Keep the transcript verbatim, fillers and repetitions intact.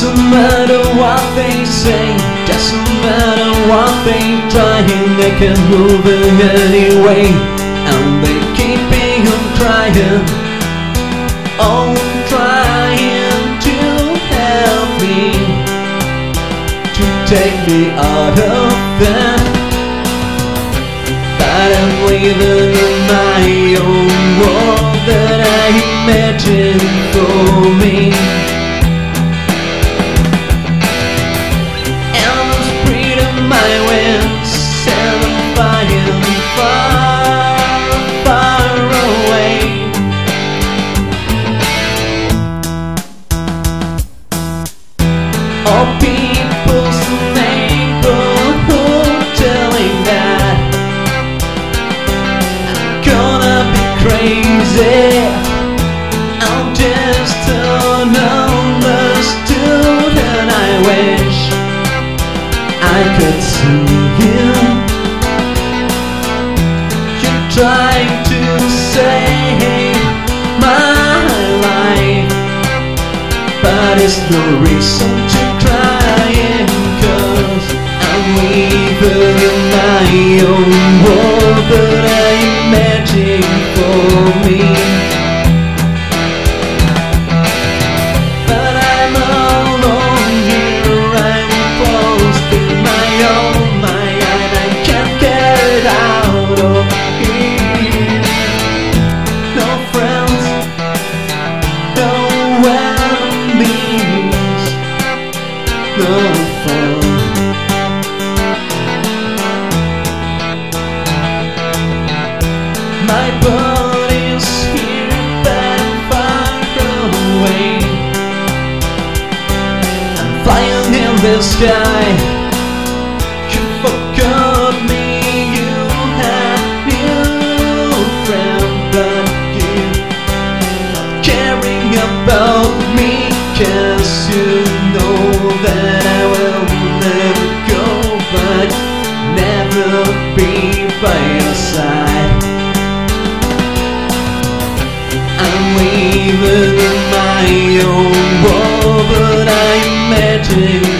Doesn't matter what they say, doesn't matter what they trying, they can move in anyway, and they keeping on trying, oh, trying to help me, to take me out of that. But I'm living in my own world that I imagine for me. All people's neighborhood telling that I'm gonna be crazy. I'm just an understood, and I wish I could see you. You're trying to save my life, but it's no reason to crying, 'cause I'm living in my own world that I imagine for me. But I'm alone here, I'm closed in my own mind, and I can't get out of here. No friends, no enemies, no fun. My body's here but far away. I'm flying in the sky. You forgot me, you had new friend, but you not caring about me, 'cause you know that I will never go back, never be by your side. I'm living in my own world, but I imagine